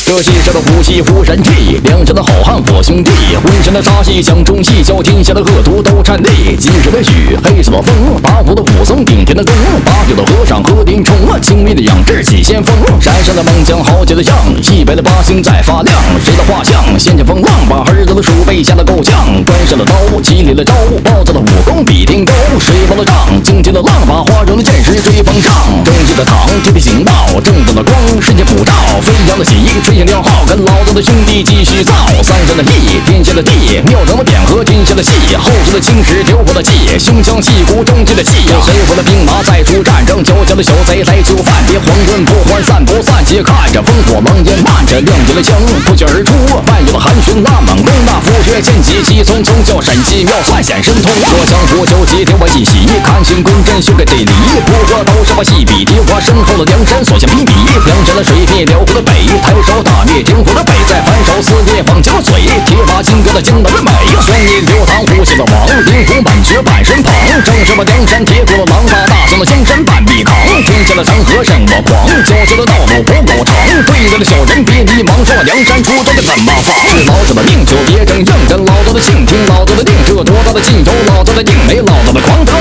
这戏上的虎戏忽然替，梁山的好汉我兄弟，浑身的杀气像中戏，叫天下的恶徒都颤栗。金色的雨，黑色的风，八股的武松顶天的功，八九的和尚喝丁虫，青面的仰志起先锋。山上的猛将豪杰的将，西北的八星在发亮。谁的画像掀起风浪，把儿子的鼠辈吓得够呛。关上了刀，起了招，暴躁的武功比天高。水爆了仗，惊天的浪，把花荣的剑士追风上。正气的堂，地的行道，正道的光，世界普照。飞扬的旗，吹响调号，跟老子的兄弟继续造。三山的地，天下的地，庙堂的匾和天下的戏，后世的青史丢破的气，胸腔戏骨中间的戏。谁和的兵马再出战争，佼佼的小贼来就范，别黄昏不欢散不散，且看着烽火狼烟漫着，亮起了枪，破血而出。万有的韩巡那猛攻，那扶缺剑戟气匆匆，叫陕西妙算显神通。说江湖九级天外一喜，看清公真修改这里，不过都是把戏比敌花身后的梁山所向披靡。梁山的水灭辽国的北，抬手打灭江湖的北，再反手撕裂方江水，铁马金戈的江南的美。双眼流淌呼吸的王，灵狐满血半身旁，正是把梁山铁骨的狼，把大宋的江山半壁扛。天下的山河任我狂，脚下的道路不够长，对着的小人别迷茫，说我梁山出征的怎么防？是老子的命就别争硬，跟老子的性听老子的定，这多大的劲由老子的硬，没老子的狂。